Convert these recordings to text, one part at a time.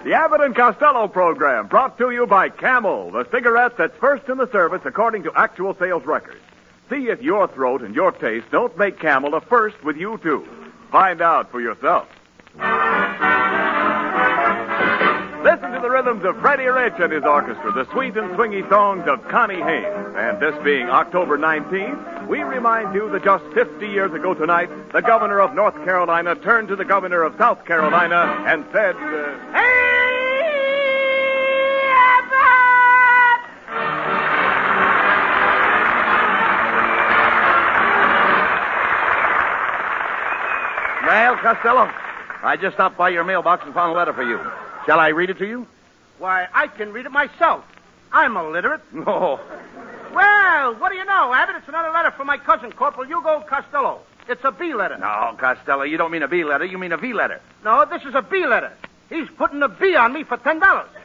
The Abbott and Costello program, brought to you by Camel, the cigarette that's first in the service according to actual sales records. See if your throat and your taste don't make Camel a first with you, too. Find out for yourself. Listen to the rhythms of Freddie Rich and his orchestra, the sweet and swingy songs of Connie Haynes. And this being October 19th, we remind you that just 50 years ago tonight, the governor of North Carolina turned to the governor of South Carolina and said, Hey, Abbott! Well, Costello, I just stopped by your mailbox and found a letter for you. Shall I read it to you? Why, I can read it myself. I'm illiterate. No. Well, what do you know, Abbott? It's another letter from my cousin, Corporal Hugo Costello. It's a B letter. No, Costello, you don't mean a B letter. You mean a V letter. No, this is a B letter. He's putting a B on me for $10.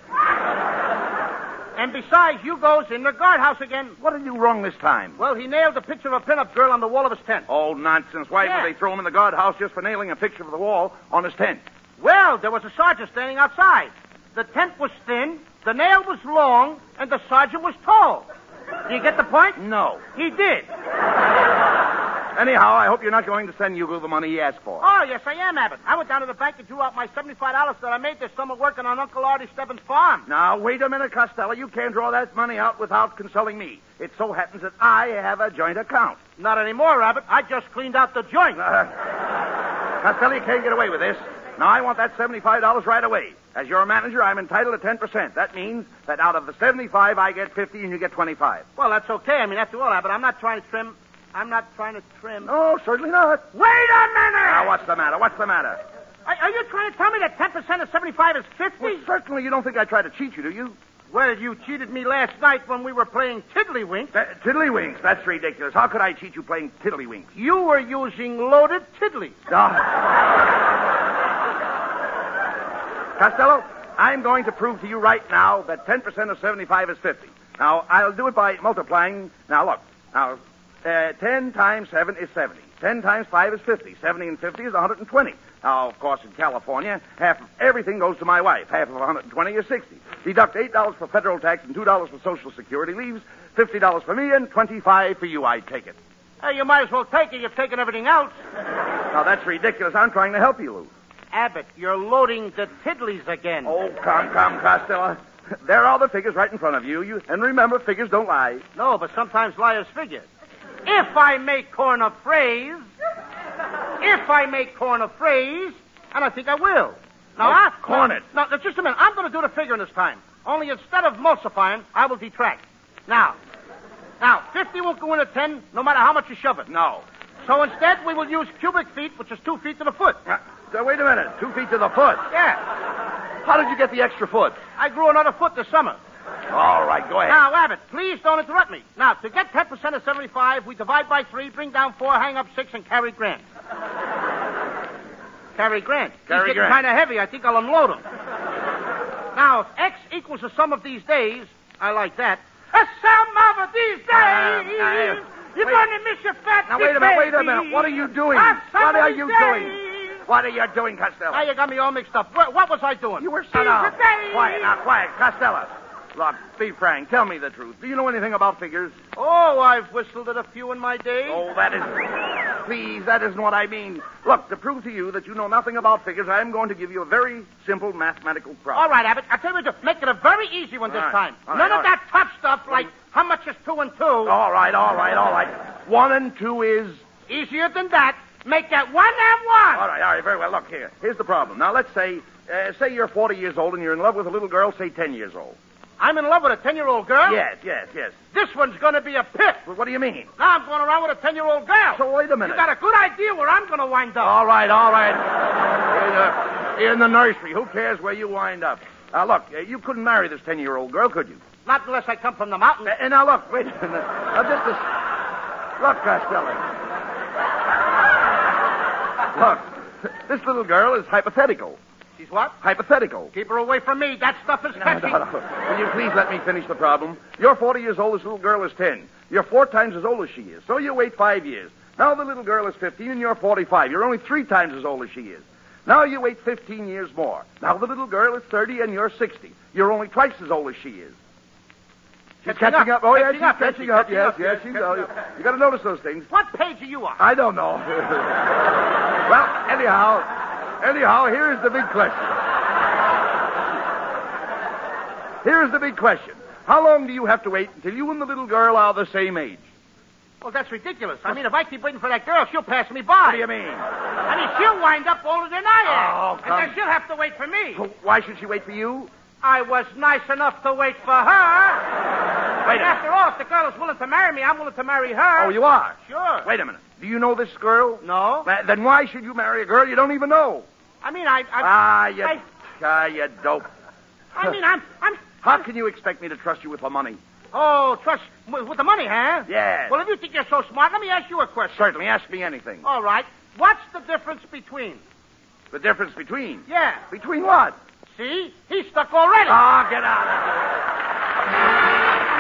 And besides, Hugo's in the guardhouse again. What did you wrong this time? Well, he nailed a picture of a pinup girl on the wall of his tent. Oh, nonsense. Why Yeah. would they throw him in the guardhouse just for nailing a picture of the wall on his tent? Well, there was a sergeant standing outside. The tent was thin, the nail was long, and the sergeant was tall. Do you get the point? No. He did. Anyhow, I hope you're not going to send Hugo the money he asked for. Oh, yes, I am, Abbott. I went down to the bank and drew out my $75 that I made this summer working on Uncle Artie Stebbins' farm. Now, wait a minute, Costello. You can't draw that money out without consulting me. It so happens that I have a joint account. Not anymore, Abbott. I just cleaned out the joint. Costello, you can't get away with this. Now, I want that $75 right away. As your manager, I'm entitled to 10%. That means that out of the 75, I get 50 and you get 25. Well, that's okay. I mean, after all, Abbott, I'm not trying to trim. No, certainly not. Wait a minute! Now, what's the matter? What's the matter? Are you trying to tell me that 10% of 75 is 50? Well, certainly you don't think I tried to cheat you, do you? Well, you cheated me last night when we were playing Tiddlywinks. Tiddlywinks? That's ridiculous. How could I cheat you playing Tiddlywinks? You were using loaded tiddlies. Costello, I'm going to prove to you right now that 10% of 75 is 50. Now, I'll do it by multiplying. Now, look. Now, 10 times 7 is 70. 10 times 5 is 50. 70 and 50 is 120. Now, of course, in California, half of everything goes to my wife. Half of 120 is 60. Deduct $8 for federal tax and $2 for Social Security. Leaves $50 for me and $25 for you. I take it. Hey, you might as well take it. You've taken everything else. Now, that's ridiculous. I'm trying to help you, Lou. Abbott, you're loading the tiddlies again. Oh, come, Costello. There are the figures right in front of you. And remember, figures don't lie. No, but sometimes liars figure. If I make corn a phrase, and I think I will. Now, corn it. Now, just a minute. I'm going to do the figuring this time. Only instead of multiplying, I will detract. Now, 50 won't go in at 10, no matter how much you shove it. No. So instead, we will use cubic feet, which is 2 feet to the foot. So wait a minute. 2 feet to the foot. Yeah. How did you get the extra foot? I grew another foot this summer. All right, go ahead. Now, Abbott, please don't interrupt me. Now, to get 10% of 75, we divide by 3, bring down 4, hang up 6, and carry Grant. Carry Grant. He's getting kind of heavy. I think I'll unload him. Now, if X equals the sum of these days, I like that. A sum of these days. You're going to miss your fat Now, wait a minute. What are you doing? What are you doing, Costello? Now, you got me all mixed up. What was I doing? You were saying... Quiet, Costello. Look, be frank. Tell me the truth. Do you know anything about figures? Oh, I've whistled at a few in my day. Oh, that isn't... Please, that isn't what I mean. Look, to prove to you that you know nothing about figures, I'm going to give you a very simple mathematical problem. All right, Abbott. I'll tell you what, make it a very easy one this time. None of that tough stuff like how much is 2 and 2. All right. 1 and 2 is... Easier than that. Make that 1 and 1. All right, very well. Look here. Here's the problem. Now, let's say you're 40 years old and you're in love with a little girl, say 10 years old. I'm in love with a 10-year-old girl? Yes. This one's going to be a pit. Well, what do you mean? Now I'm going around with a 10-year-old girl. So wait a minute. You got a good idea where I'm going to wind up. All right. In the nursery. Who cares where you wind up? Look, you couldn't marry this 10-year-old girl, could you? Not unless I come from the mountains. Now, look, wait a minute. Look, Costello. Look, this little girl is hypothetical. She's what? Hypothetical. Keep her away from me. That stuff is catchy. No. Will you please let me finish the problem? You're 40 years old. This little girl is 10. You're 4 times as old as she is. So you wait 5 years. Now the little girl is 15 and you're 45. You're only 3 times as old as she is. Now you wait 15 years more. Now the little girl is 30 and you're 60. You're only twice as old as she is. She's catching up. Oh, yes, she's catching up. Yes, she's... You got to notice those things. What page are you on? I don't know. Well, anyhow, here's the big question. Here's the big question. How long do you have to wait until you and the little girl are the same age? Well, that's ridiculous. I mean, if I keep waiting for that girl, she'll pass me by. What do you mean? I mean, she'll wind up older than I am. Oh, come. And then she'll have to wait for me. So why should she wait for you? I was nice enough to wait for her. Wait a minute. After all, if the girl is willing to marry me, I'm willing to marry her. Oh, you are? Sure. Wait a minute. Do you know this girl? No. Then why should you marry a girl you don't even know? I mean, You dope. I mean, I'm... How can you expect me to trust you with the money? Oh, trust with the money, huh? Yes. Well, if you think you're so smart, let me ask you a question. Certainly. Ask me anything. All right. What's the difference between? The difference between? Yeah. Between what? See? He's stuck already. Ah, get out of here.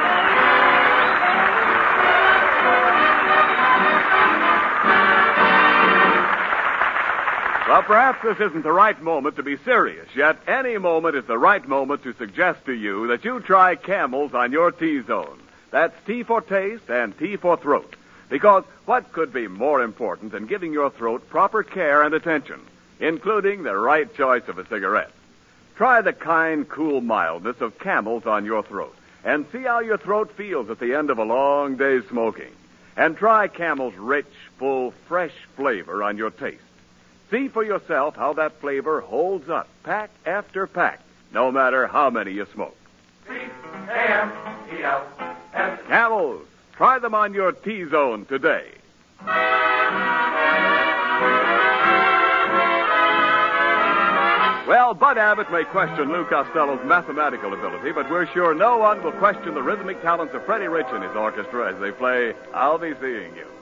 Well, perhaps this isn't the right moment to be serious, yet any moment is the right moment to suggest to you that you try Camels on your T-zone. That's T for taste and T for throat. Because what could be more important than giving your throat proper care and attention, including the right choice of a cigarette? Try the kind, cool mildness of Camels on your throat and see how your throat feels at the end of a long day's smoking. And try Camel's rich, full, fresh flavor on your taste. See for yourself how that flavor holds up, pack after pack, no matter how many you smoke. C-A-M-E-L-S. Camels. Try them on your T-zone today. Well, Bud Abbott may question Lou Costello's mathematical ability, but we're sure no one will question the rhythmic talents of Freddie Rich and his orchestra as they play I'll Be Seeing You.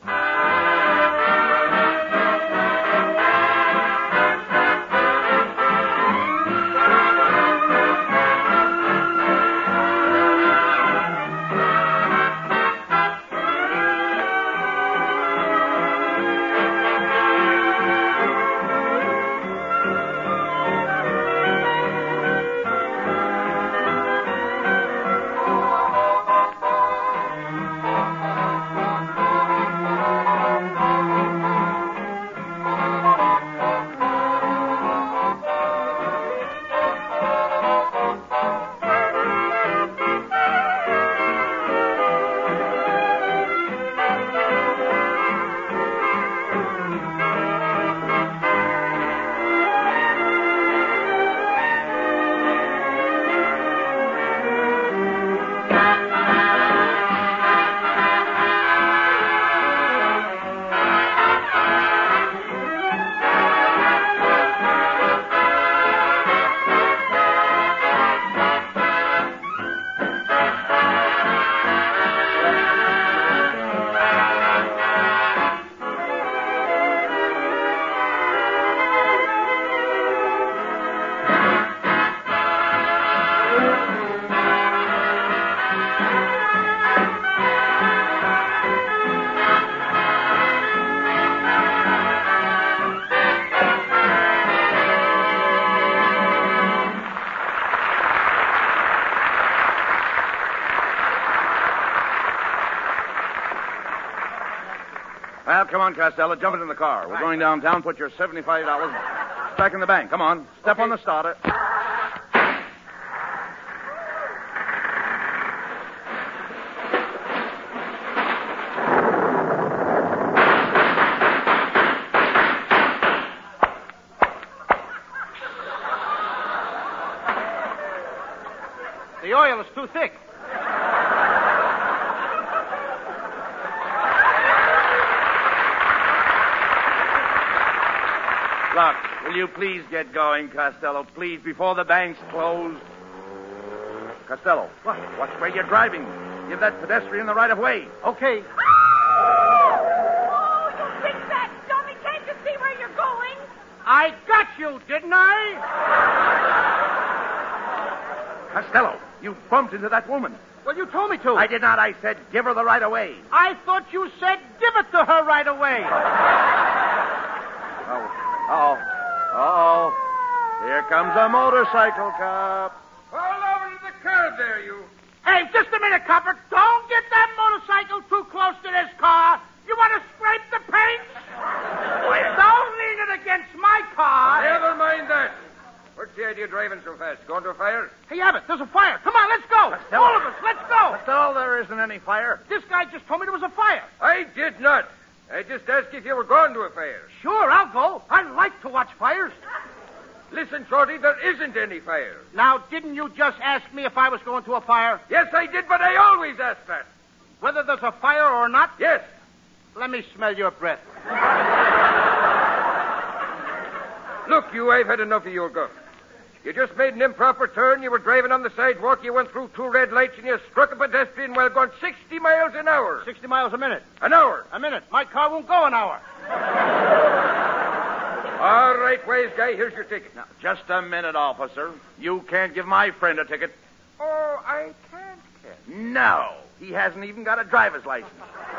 Well, come on, Costello. Jump into the car. We're going downtown. Put your $75 back in the bank. Come on. Step on the starter. The oil is too thick. Look, will you please get going, Costello? Please, before the bank's closed. Costello, watch where you're driving. Give that pedestrian the right of way. Okay. Oh, you fix that, dummy. Can't you see where you're going? I got you, didn't I? Costello, you bumped into that woman. Well, you told me to. I did not. I said give her the right of way. I thought you said give it to her right away. Oh. Uh-oh. Here comes a motorcycle cop. Pull over to the curb there, you. Hey, just a minute, copper. Don't get that motorcycle too close to this car. You want to scrape the paint? Don't lean it against my car. Never mind that. What's the idea of driving so fast? Going to a fire? Hey, Abbott, there's a fire. Come on, let's go. All of us, let's go. Still, there isn't any fire. This guy just told me there was a fire. I did not. I just asked if you were going to a fire. Sure, I'll go. I like to watch fires. Listen, Shorty, there isn't any fire. Now, didn't you just ask me if I was going to a fire? Yes, I did, but I always ask that. Whether there's a fire or not? Yes. Let me smell your breath. Look, you, I've had enough of your guff. You just made an improper turn. You were driving on the sidewalk. You went through 2 red lights, and you struck a pedestrian while going 60 miles an hour. 60 miles a minute. An hour. A minute. My car won't go an hour. All right, wise guy, here's your ticket. Now, just a minute, officer. You can't give my friend a ticket. Oh, I can't. No. He hasn't even got a driver's license.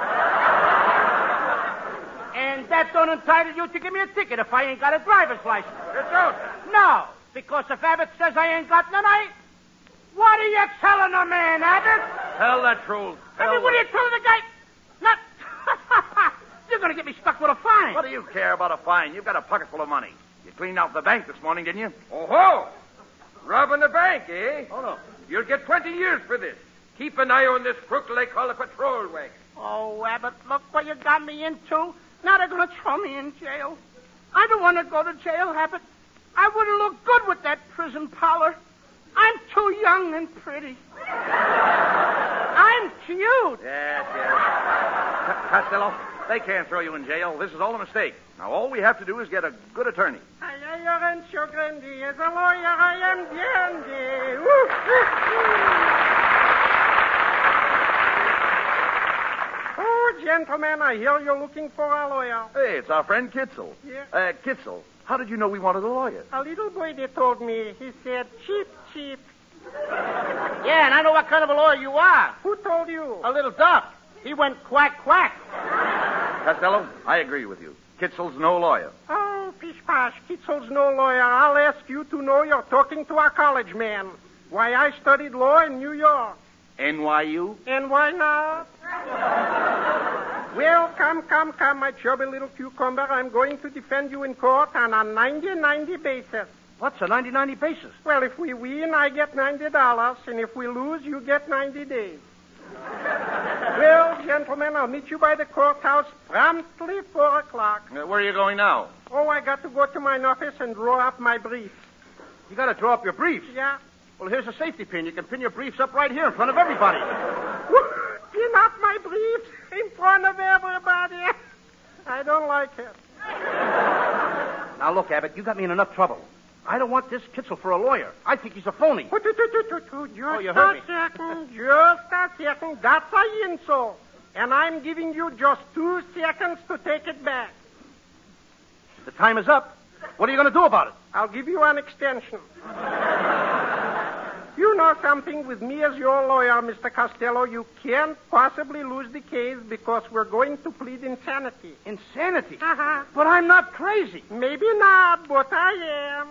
And that don't entitle you to give me a ticket if I ain't got a driver's license. You don't? No, because if Abbott says I ain't got none, what are you telling a man, Abbott? Tell the truth. What are you telling the guy? Not... You're going to get me stuck with a fine. What do you care about a fine? You've got a pocket full of money. You cleaned out the bank this morning, didn't you? Oh-ho! Robbing a bank, eh? Oh, no. You'll get 20 years for this. Keep an eye on this crook they call a patrol wagon. Oh, Abbott, look what you got me into. Now they're going to throw me in jail. I don't want to go to jail, Abbott. I wouldn't look good with that prison parlor. I'm too young and pretty. I'm cute. Yes. Costello, they can't throw you in jail. This is all a mistake. Now, all we have to do is get a good attorney. As a lawyer, I am dandy. Oh, gentlemen, I hear you're looking for a lawyer. Hey, it's our friend Kitzel. Yeah. Kitzel, how did you know we wanted a lawyer? A little boy, they told me. He said, cheap. Yeah, and I know what kind of a lawyer you are. Who told you? A little duck. He went quack, quack. Costello, I agree with you. Kitzel's no lawyer. Oh, pish-posh, Kitzel's no lawyer. I'll ask you to know you're talking to a college man. Why, I studied law in New York. NYU? And why not? Well, come, my chubby little cucumber. I'm going to defend you in court on a 90-90 basis. What's a 90-90 basis? Well, if we win, I get $90, and if we lose, you get 90 days. Well, gentlemen, I'll meet you by the courthouse promptly 4 o'clock. Where are you going now? Oh, I got to go to my office and draw up my briefs. You got to draw up your briefs? Yeah. Well, here's a safety pin. You can pin your briefs up right here in front of everybody. Pin up my briefs in front of everybody. I don't like it. Now, look, Abbott, you got me in enough trouble. I don't want this Kitzel for a lawyer. I think he's a phony. Just you heard me. Just a second. That's a insult. And I'm giving you just 2 seconds to take it back. The time is up. What are you going to do about it? I'll give you an extension. You know something, with me as your lawyer, Mr. Costello, you can't possibly lose the case because we're going to plead insanity. Insanity? Uh-huh. But I'm not crazy. Maybe not, but I am.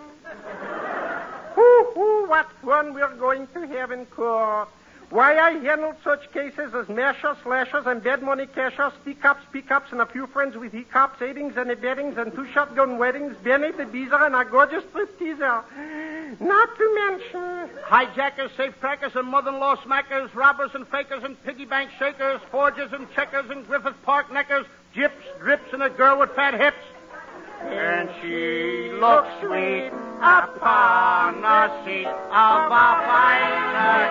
Hoo, what fun we're going to have in court. Why, I handled such cases as mashers, slashers, and dead money cashers, stick-ups, pick-ups, and a few friends with hiccups, aidings and abettings, and 2 shotgun weddings, Benny the Beezer, and a gorgeous stripteaser. Not to mention... hijackers, safe-crackers, and mother-in-law smackers, robbers and fakers, and piggy bank shakers, forgers and checkers, and Griffith Park neckers, gyps, drips, and a girl with fat hips. And she looks sweet upon the seat of a fine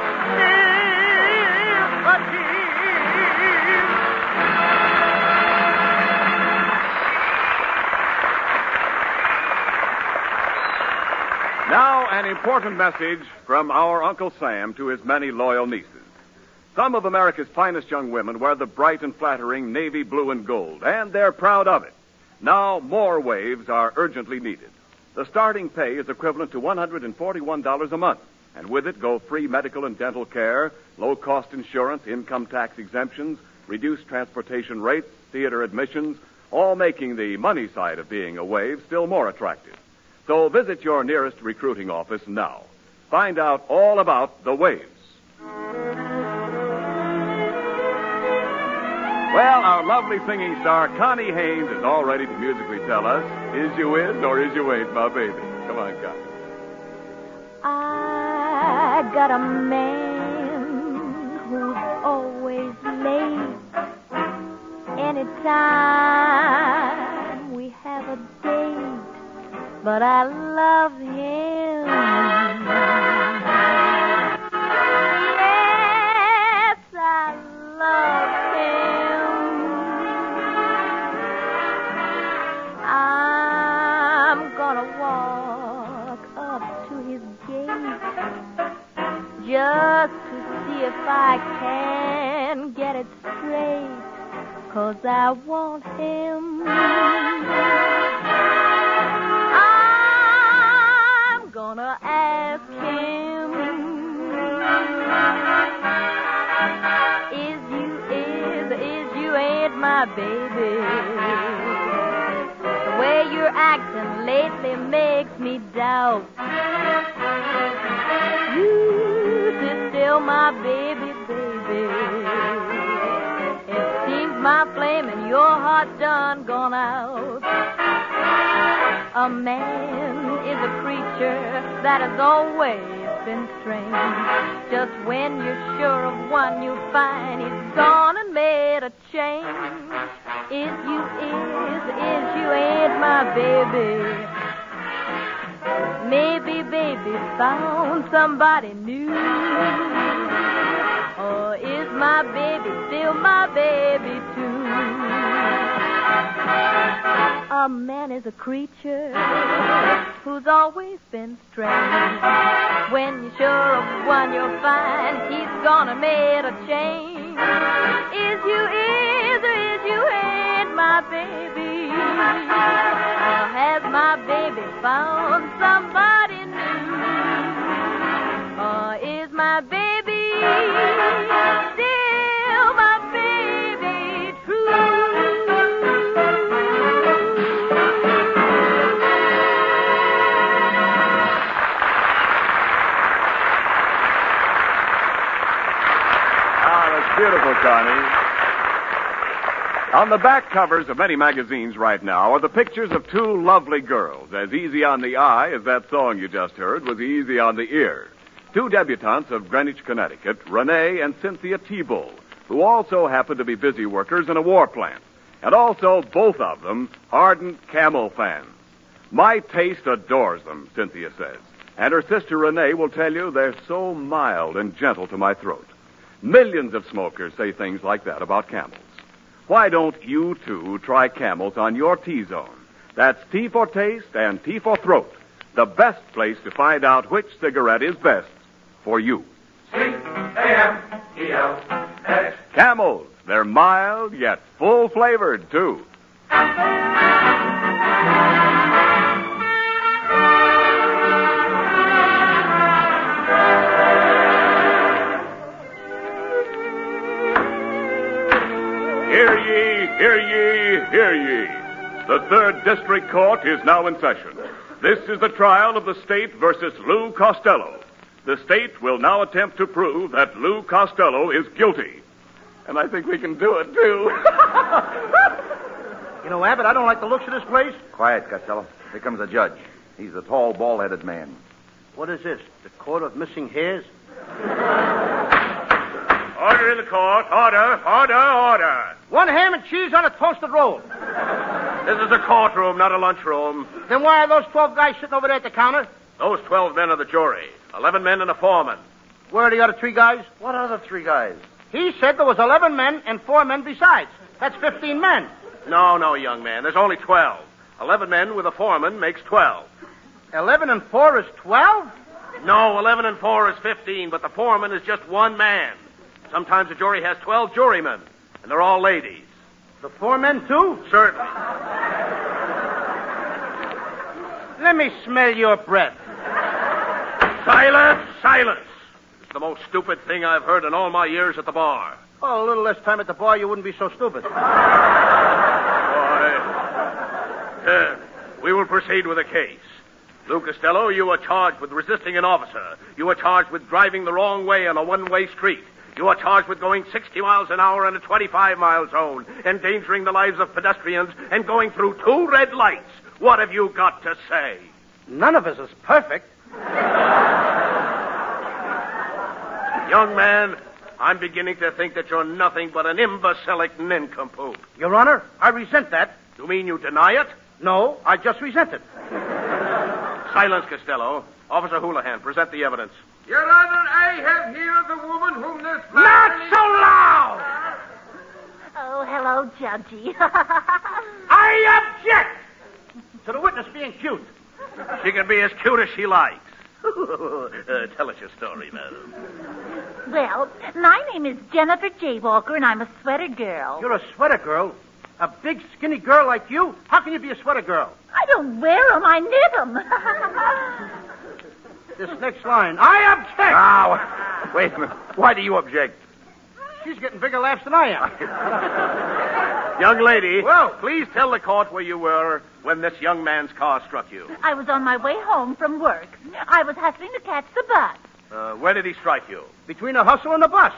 Now, an important message from our Uncle Sam to his many loyal nieces. Some of America's finest young women wear the bright and flattering navy blue and gold, and they're proud of it. Now, more waves are urgently needed. The starting pay is equivalent to $141 a month, and with it go free medical and dental care, low-cost insurance, income tax exemptions, reduced transportation rates, theater admissions, all making the money side of being a wave still more attractive. So visit your nearest recruiting office now. Find out all about the waves. Well, our lovely singing star, Connie Haynes, is all ready to musically tell us, is you in or is you ain't, my baby? Come on, Connie. I got a man who's always late. Anytime we have a date, but I love him. Yes, I love him. I'm gonna walk up to his gate just to see if I can get it straight. 'Cause I want him. I'm gonna ask him, is you ain't my baby? The way you're acting lately makes me doubt. You is still my baby, baby. My flame and your heart done gone out. A man is a creature that has always been strange. Just when you're sure of one, you find he's gone and made a change. Is you ain't my baby. Maybe baby found somebody new. Or is my baby still my baby too? A man is a creature who's always been strange. When you're sure of one, you'll find he's gonna made a change. Is you ain't my baby? Or has my baby found somebody new? Or is my baby still my baby true? Ah, that's beautiful, Connie. On the back covers of many magazines right now are the pictures of two lovely girls, as easy on the eye as that song you just heard was easy on the ear. Two debutantes of Greenwich, Connecticut, Renee and Cynthia T-Bull, who also happen to be busy workers in a war plant. And also, both of them, ardent Camel fans. My taste adores them, Cynthia says. And her sister Renee will tell you they're so mild and gentle to my throat. Millions of smokers say things like that about Camels. Why don't you, too, try Camels on your T-zone? That's T for taste and T for throat. The best place to find out which cigarette is best for you. C-A-M-E-L-S. Camels. They're mild, yet full-flavored, too. Hear ye, hear ye, hear ye. The 3rd District Court is now in session. This is the trial of the state versus Lou Costello. The state will now attempt to prove that Lou Costello is guilty. And I think we can do it, too. You know, Abbott, I don't like the looks of this place. Quiet, Costello. Here comes the judge. He's a tall, bald-headed man. What is this? The court of missing hairs? Order in the court. Order, order, order. 1 ham and cheese on a toasted roll. This is a courtroom, not a lunchroom. Then why are those 12 guys sitting over there at the counter? Those 12 men are the jury. 11 men and a foreman. Where are the other 3 guys? What other 3 guys? He said there was 11 men and 4 men besides. That's 15 men. No, young man. There's only 12. 11 men with a foreman makes 12. 11 and 4 is 12? No, 11 and 4 is 15, but the foreman is just one man. Sometimes a jury has 12 jurymen, and they're all ladies. The 4 men, too? Certainly. Let me smell your breath. Silence! Silence! It's the most stupid thing I've heard in all my years at the bar. Oh, a little less time at the bar, you wouldn't be so stupid. We will proceed with the case. Lou Costello, you are charged with resisting an officer. You are charged with driving the wrong way on a one-way street. You are charged with going 60 miles an hour in a 25-mile zone, endangering the lives of pedestrians, and going through 2 red lights. What have you got to say? None of us is perfect. Young man, I'm beginning to think that you're nothing but an imbecilic nincompoop. Your Honor, I resent that. You mean you deny it? No, I just resent it. Silence, Costello. Officer Houlihan, present the evidence. Your Honor, I have here the woman whom this... Not so loud! Oh, hello, Judgy. I object to the witness being cute. She can be as cute as she likes. Tell us your story, madam. Well, my name is Jennifer J. Walker, and I'm a sweater girl. You're a sweater girl? A big, skinny girl like you? How can you be a sweater girl? I don't wear them, I knit them. This next line. I object! Now, wait a minute. Why do you object? She's getting bigger laughs than I am. Young lady, Well? please tell the court where you were when this young man's car struck you. I was on my way home from work. I was hustling to catch the bus. Where did he strike you? Between a hustle and a bus.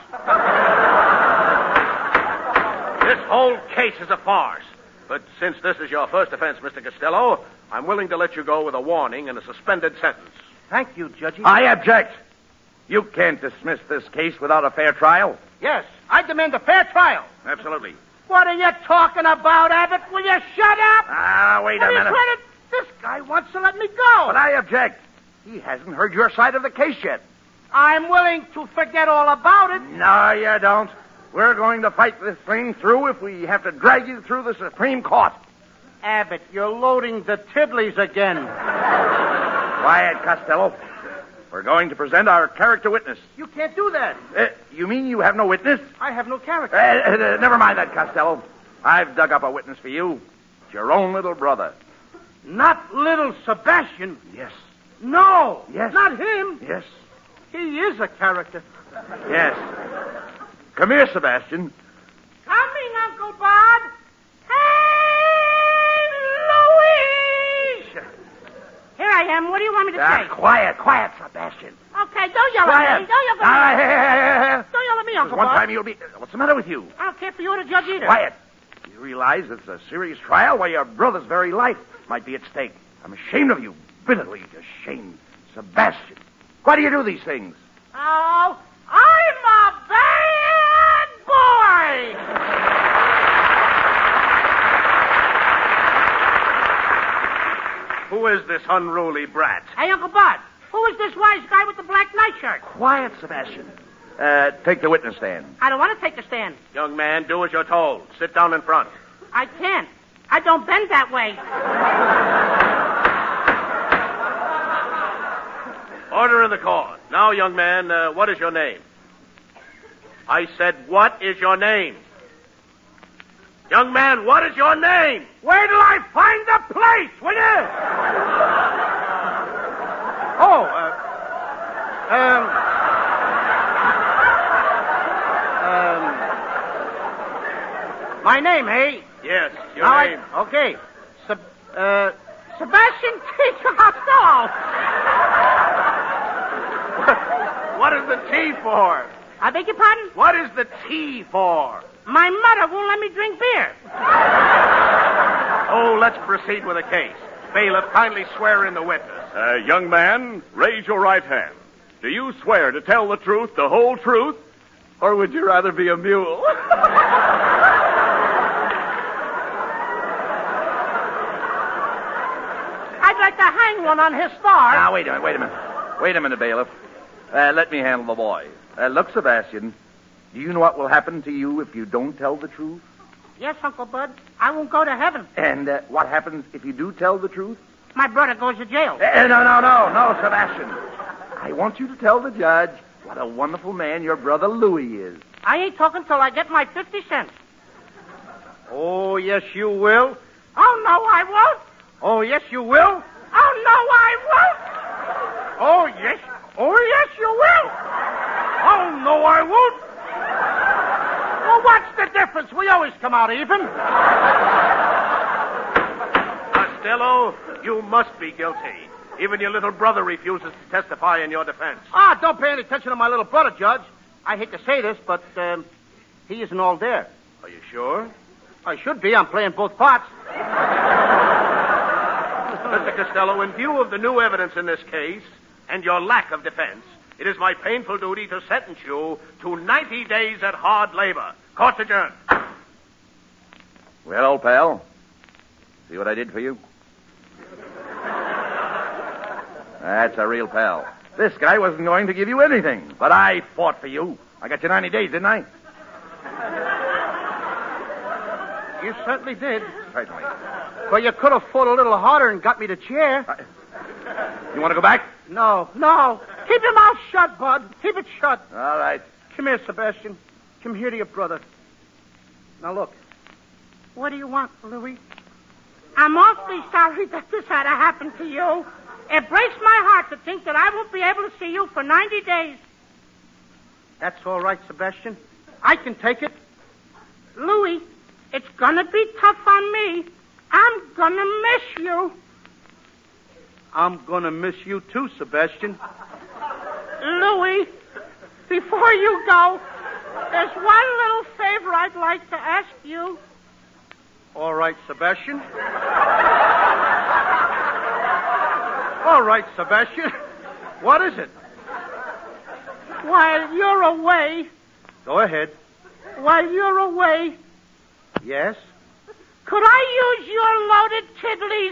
This whole case is a farce. But since this is your first offense, Mr. Costello, I'm willing to let you go with a warning and a suspended sentence. Thank you, Judgy. I object. You can't dismiss this case without a fair trial. Yes, I demand a fair trial. Absolutely. What are you talking about, Abbott? Will you shut up? Wait a minute. This guy wants to let me go. But I object. He hasn't heard your side of the case yet. I'm willing to forget all about it. No, you don't. We're going to fight this thing through if we have to drag you through the Supreme Court. Abbott, you're loading the tiddlies again. Quiet, Costello. We're going to present our character witness. You can't do that. You mean you have no witness? I have no character. Never mind that, Costello. I've dug up a witness for you. It's your own little brother. Not little Sebastian. Yes. No. Yes. Not him. Yes. He is a character. Yes. Come here, Sebastian. Coming, Uncle Bob. Hey, Louise! Here I am. What do you want me to say? Quiet, Sebastian. Okay, don't yell Quiet. at me. Don't yell at me. Don't yell at me, Uncle One Bob. time you'll be... What's the matter with you? I don't care for you or the judge either. Quiet. You realize it's a serious trial where your brother's very life might be at stake. I'm ashamed of you. Bitterly ashamed. Sebastian. Why do you do these things? Oh, I'm a bad boy! Who is this unruly brat? Hey, Uncle Bud, who is this wise guy with the black nightshirt? Quiet, Sebastian. Take the witness stand. I don't want to take the stand. Young man, do as you're told. Sit down in front. I can't. I don't bend that way. Order in the court. Now, young man, what is your name? I said, what is your name? Young man, what is your name? Where till I find the place, will you? My name, hey? Yes, your name. Okay. Sebastian T. Costello. What is the T for? I beg your pardon? What is the T for? My mother won't let me drink beer. Oh, let's proceed with the case. Bailiff, kindly swear in the witness. Young man, raise your right hand. Do you swear to tell the truth, the whole truth, or would you rather be a mule? I'd like to hang one on his star. Now, wait a minute. Wait a minute, bailiff. Let me handle the boy. Look, Sebastian, do you know what will happen to you if you don't tell the truth? Yes, Uncle Bud. I won't go to heaven. And what happens if you do tell the truth? My brother goes to jail. No, Sebastian. I want you to tell the judge what a wonderful man your brother Louis is. I ain't talking till I get my 50 cents. Oh, yes, you will. Oh, no, I won't. Oh, yes, you will. Oh, no, I won't. Oh, yes. Oh, yes, you will. Oh, no, I won't. Well, what's the difference? We always come out even. Costello, you must be guilty. Even your little brother refuses to testify in your defense. Don't pay any attention to my little brother, Judge. I hate to say this, but he isn't all there. Are you sure? I should be. I'm playing both parts. Mr. Costello, in view of the new evidence in this case and your lack of defense, it is my painful duty to sentence you to 90 days at hard labor. Court's adjourned. Well, old pal, see what I did for you? That's a real pal. This guy wasn't going to give you anything, but I fought for you. I got you 90 days, didn't I? You certainly did. Certainly. But you could have fought a little harder and got me the chair. You want to go back? No. Keep your mouth shut, Bud. Keep it shut. All right. Come here, Sebastian. Come here to your brother. Now, look. What do you want, Louis? I'm awfully sorry that this had to happen to you. It breaks my heart to think that I won't be able to see you for 90 days. That's all right, Sebastian. I can take it. Louis, it's gonna be tough on me. I'm gonna miss you. I'm gonna miss you too, Sebastian. Louis, before you go, there's one little favor I'd like to ask you. All right, Sebastian. All right, Sebastian. What is it? While you're away... Go ahead. While you're away... Yes? Could I use your loaded tiddlies?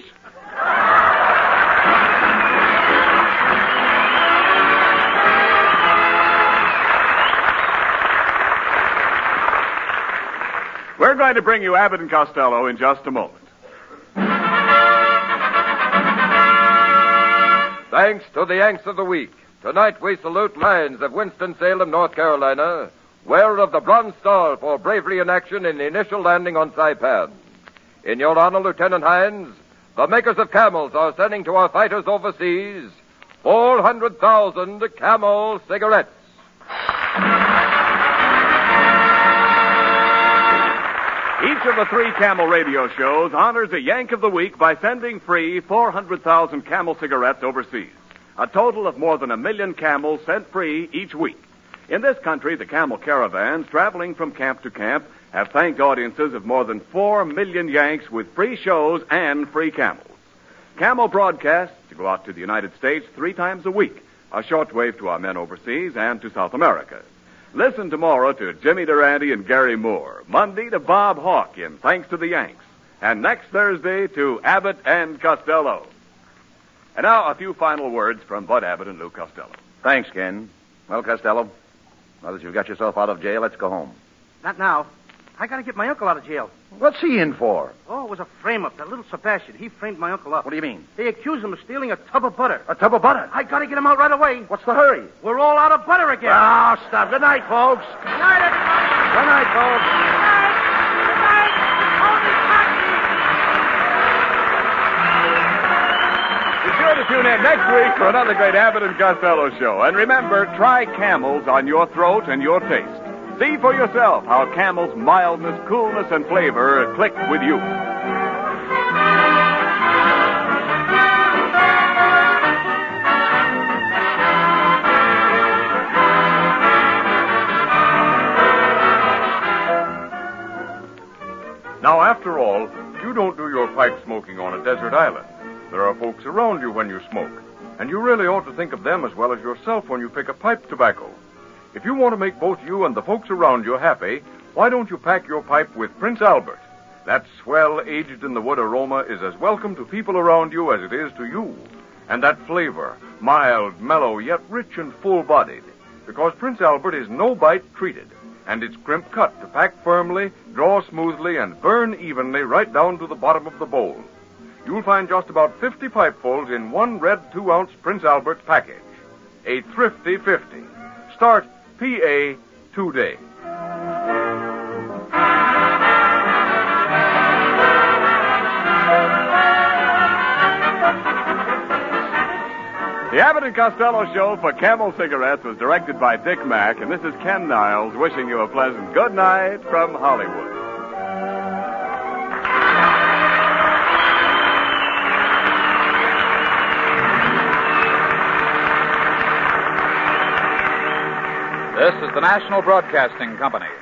We're going to bring you Abbott and Costello in just a moment. Thanks to the Yanks of the Week. Tonight we salute Lions of Winston-Salem, North Carolina, wearer of the Bronze Star for bravery in action in the initial landing on Saipan. In your honor, Lieutenant Hines, the makers of Camels are sending to our fighters overseas 400,000 Camel cigarettes. Each of the 3 Camel radio shows honors a Yank of the Week by sending free 400,000 Camel cigarettes overseas. A total of more than 1 million Camels sent free each week. In this country, the Camel caravans traveling from camp to camp have thanked audiences of more than 4 million Yanks with free shows and free Camels. Camel broadcasts to go out to the United States 3 times a week, a shortwave to our men overseas and to South America. Listen tomorrow to Jimmy Durante and Gary Moore, Monday to Bob Hawke in Thanks to the Yanks, and next Thursday to Abbott and Costello. And now a few final words from Bud Abbott and Lou Costello. Thanks, Ken. Well, Costello, now that you've got yourself out of jail, let's go home. Not now. I got to get my uncle out of jail. What's he in for? Oh, it was a frame-up. That little Sebastian, he framed my uncle up. What do you mean? They accuse him of stealing a tub of butter. A tub of butter? I got to get him out right away. What's the hurry? We're all out of butter again. Oh, stop. Good night, folks. Good night, everybody. Good night, folks. Good night. Good night. Only Cocky. Be sure to tune in next week for another great Abbott and Costello show. And remember, try Camels on your throat and your taste. See for yourself how Camel's mildness, coolness, and flavor click with you. Now, after all, you don't do your pipe smoking on a desert island. There are folks around you when you smoke, and you really ought to think of them as well as yourself when you pick a pipe tobacco. If you want to make both you and the folks around you happy, why don't you pack your pipe with Prince Albert? That swell, aged-in-the-wood aroma is as welcome to people around you as it is to you. And that flavor, mild, mellow, yet rich and full-bodied, because Prince Albert is no-bite treated, and it's crimp cut to pack firmly, draw smoothly, and burn evenly right down to the bottom of the bowl. You'll find just about 50 pipefuls in one red 2-ounce Prince Albert package. A thrifty 50. Start PA today. The Abbott and Costello show for Camel Cigarettes was directed by Dick Mack, and this is Ken Niles wishing you a pleasant good night from Hollywood. This is the National Broadcasting Company.